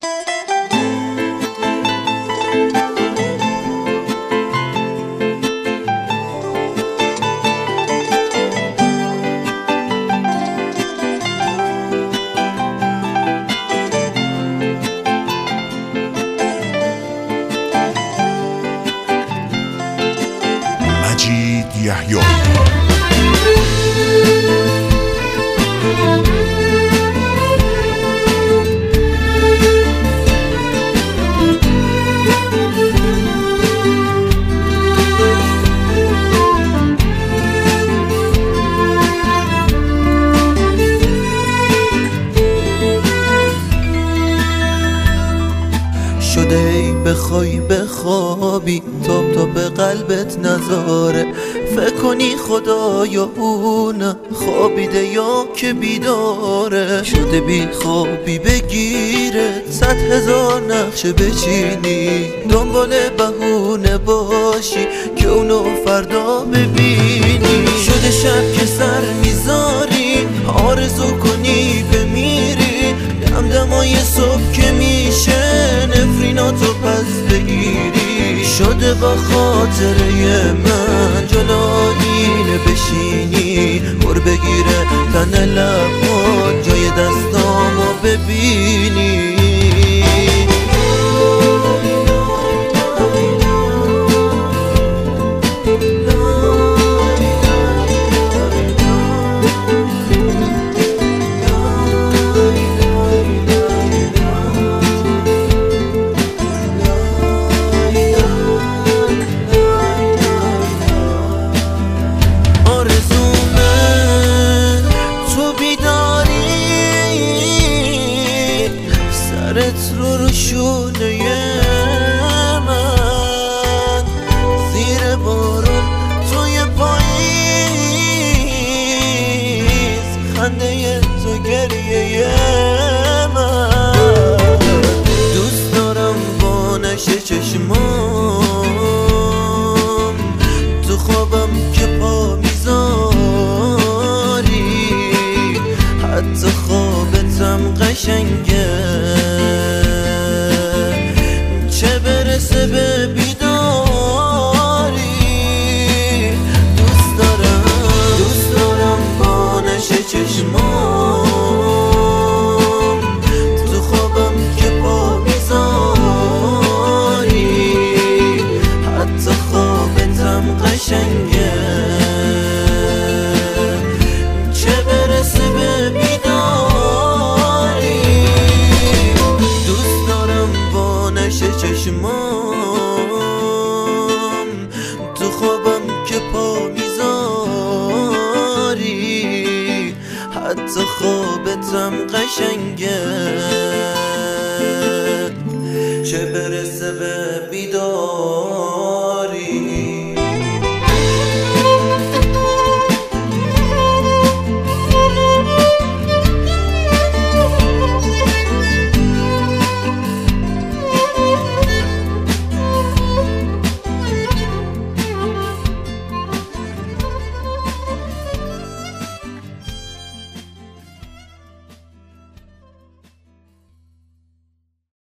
مجید یحیی شده ای بخوای بخوابی تاب تا به قلبت نذاره فکر کنی خدا یا اون خوابیده یا که بیداره شده بی خوابی بگیره 100,000 نقشه بچینی دنبال بهونه باشی که اونو فردا ببینی شده شب که سر میذاری آرزو کنی بمیری دمدمای صبح که میشه نفریناتو پس بگیری شده با خاطره من جلوینه بشینی بر بگیره تن لبات جای دستامو ببینی رو شونه من زیر بارون توی پاییز خنده تو گریه من دوست دارم با نشه چشمام تو خوابم که پا میذاری حتی خوابتم قشنگه چه برسه به بیداری دوست دارم با نشه چشمام تو خوابم که پا میذاری حتی خوابتم قشنگه چه برسه به بیداری دوست دارم با نشه چشمام تو خوابم که پا میذاری حتی خوابتم قشنگه چه برسه به بیداری